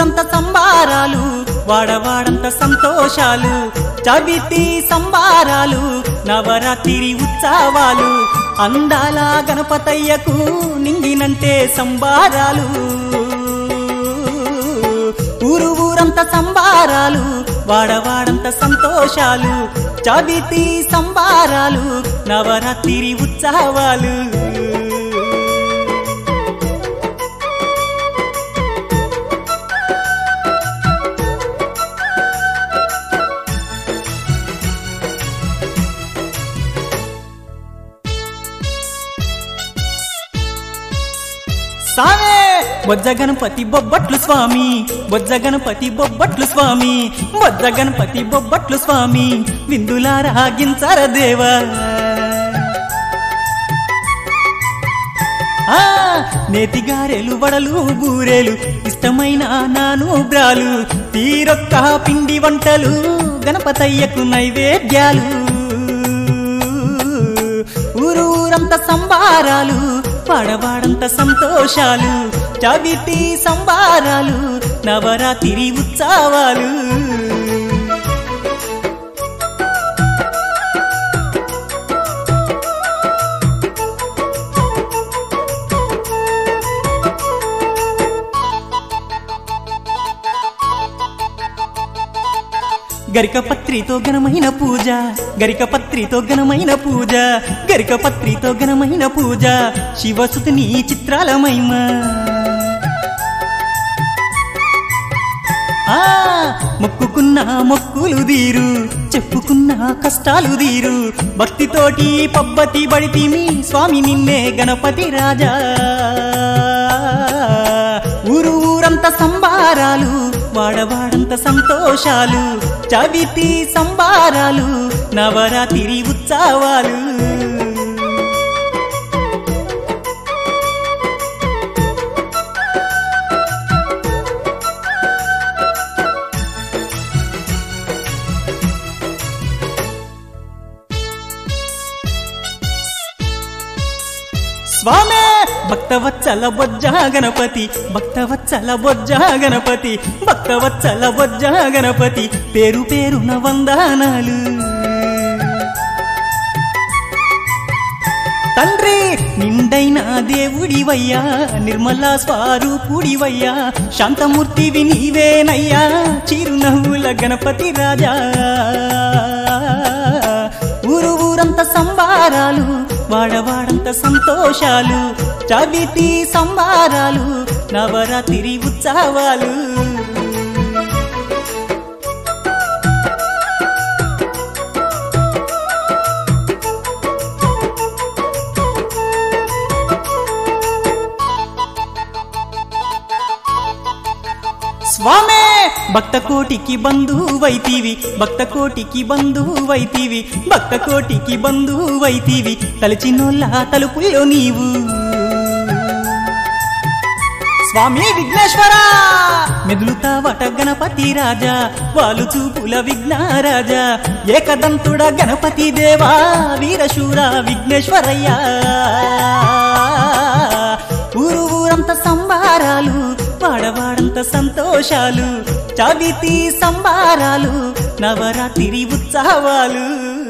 ఊరంత సంబారాలు వాడవాడంత సంతోషాలు చవితి సంబారాలు నవరాత్రి ఉత్సవాలు అందాల గణపతయ్యకు నింగినంటే సంబారాలు ఊరంత సంబారాలు వాడవాడంత సంతోషాలు చవితి సంబారాలు నవరాత్రి ఉత్సవాలు సామే బొజ్జ గణపతి బొబ్బట్లు స్వామి బొజ్జ గణపతి బొబ్బట్లు స్వామి బొజ్జ గణపతి బొబ్బట్లు స్వామి విందులా రాగించర దేవా నేతిగారెలు వడలు బూరెలు ఇష్టమైన నానూబ్రాలు తీరొక్క పిండి వంటలు గణపతయ్యకు నైవేద్యాలు ఊరంత సంబారాలు వాడవాడంత సంతోషాలు చవితి సంబారాలు నవరాత్రి ఉత్సవాలు గరికపత్రితో ఘనమైన పూజ గరికపత్రితో ఘనమైన పూజ గరికపత్రితో ఘనమైన పూజ శివసుతుని చిత్రాల మహిమ మొక్కుకున్న మొక్కులు తీరు చెప్పుకున్న కష్టాలు తీరు భక్తితోటి పబ్బతి బడితిమి స్వామి నిన్నే గణపతి రాజా ఊరంత సంబారాలు వాడవాడంత సంతోషాలు చవితి సంబారాలు నవరాత్రి ఉత్సవాలు స్వామే భక్తవత్సల బొజ్జ గణపతి భక్తవత్సల బొజ్జ గణపతి భక్తవత్సల బొజ్జ గణపతి పేరు పేరున వందనాలు తండ్రి నిండైన దేవుడివయ్యా నిర్మల స్వరూపుడివయ్యా శాంతమూర్తివి నీవేనయ్యా చిరునవ్వుల గణపతి రాజా ఊరంత సంబారాలు వాడవాడంత సంతోషాలు చవితి సంబారాలు నవరాత్రి ఉత్సవాలు స్వామే భక్త కోటికి బంధువైతివి భక్త కోటికి బంధువైతివి భక్త కోటికి బంధువైతివి తలచినోళ్ళ తలుపుల్లో నీవు స్వామి విఘ్నేశ్వర మెదులుతావట గణపతి రాజా వాలు చూపుల విఘ్నరాజా ఏకదంతుడ గణపతి దేవా వీరశూర విఘ్నేశ్వరయ్యా ఊరంత సంబారాలు వాడవాడంత సంతోషాలు చవితి సంబారాలు నవరాత్రి ఉత్సవాలు